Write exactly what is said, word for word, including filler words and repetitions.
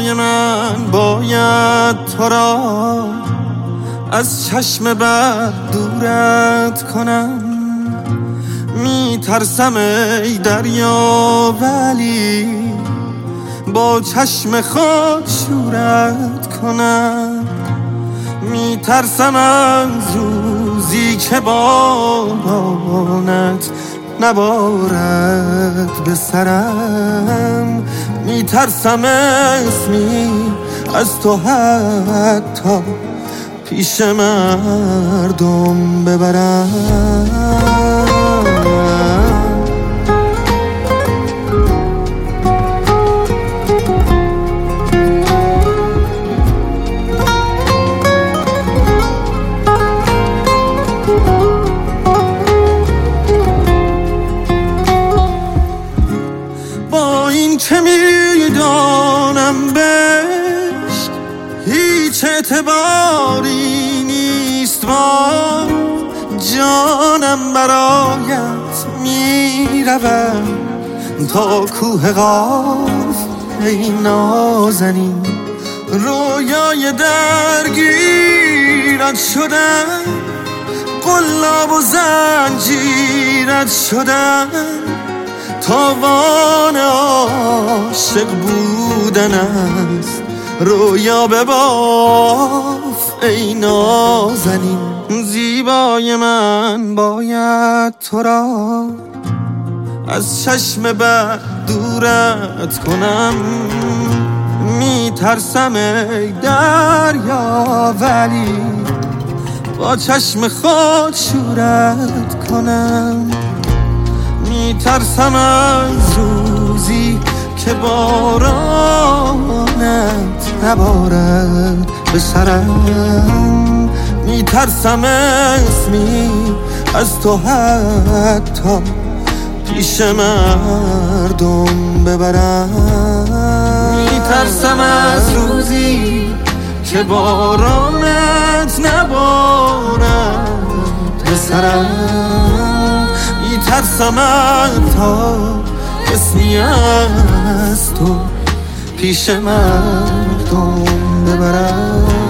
زیبای من باید تو را از چشم بد دورت کنم. میترسم ای دریا ولی با چشم خود شورت کنم. میترسم از روزی که بارانت نبارد به سرم. میترسم اسمی از تو حتی پیش مردم ببرم. با این که میدانم بهش هیچ اعتباری نیست، با جانم برایت میروم تا کوه قاف. ای نازنین رویای درگیرت شدن، قلاب و زنجیرت شدن. تاوان عاشق بودن است، رویا بباف ای نازنین. زیبای من باید تو را از چشم بد دورت کنم. میترسم ای دریا ولی با چشم خود شورت کنم. میترسم از روزی که بارانت نبارد به سرم. میترسم اسمی از تو حتی پیش مردم ببرم. میترسم از روزی که بارانت نبارد به سرم. میترسم تا اسمی از تو پیش مردم ببرم.